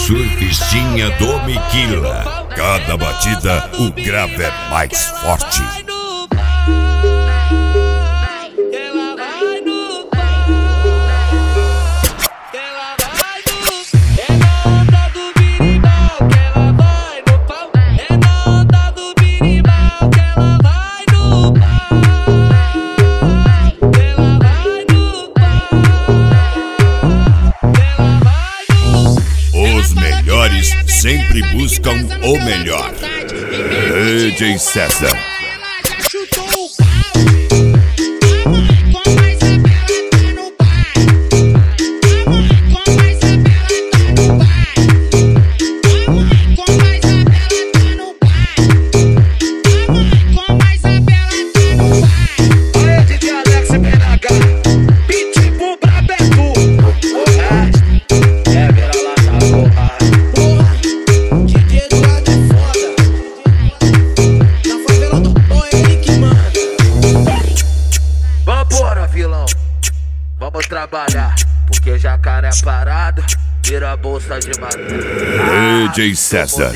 Surfistinha do Miquila. Cada batida o grave é mais forte. Os melhores sempre buscam o melhor. DJ César. Vamos trabalhar, porque jacaré parado vira bolsa de madeira. DJ César.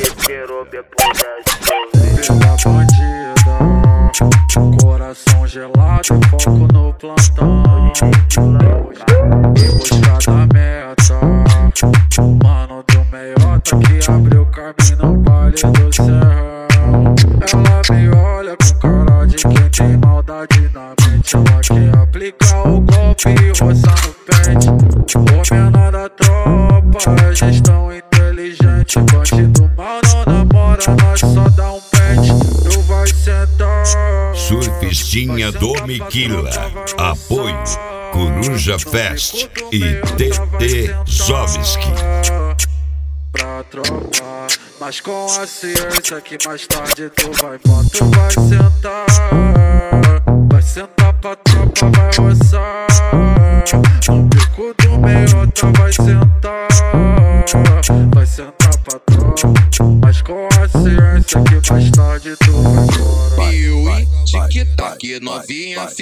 Vida bandida, coração gelado, foco no plantão. Em busca da meta, mano do meiota que abriu o caminho no baile do serrão. Ela me olha com cara de quem tem maldade na mente. Ela quer aplicar o golpe e roçar no pente. O menor da tropa, gestão inteligente. Bandido mal não namora, nós só dá um pente. Tu vai sentar. Surfistinha do Miquila. Apoio Coruja Fest e TT Zovski. Pra tropa, mas com a ciência que mais tarde tu vai sentar. Vai sentar pra tropa, vai roçar. No bico do meiota vai sentar. Vai sentar pra tropa, mas com a ciência que mais tarde tu vai embora. E o tic-tac novinha.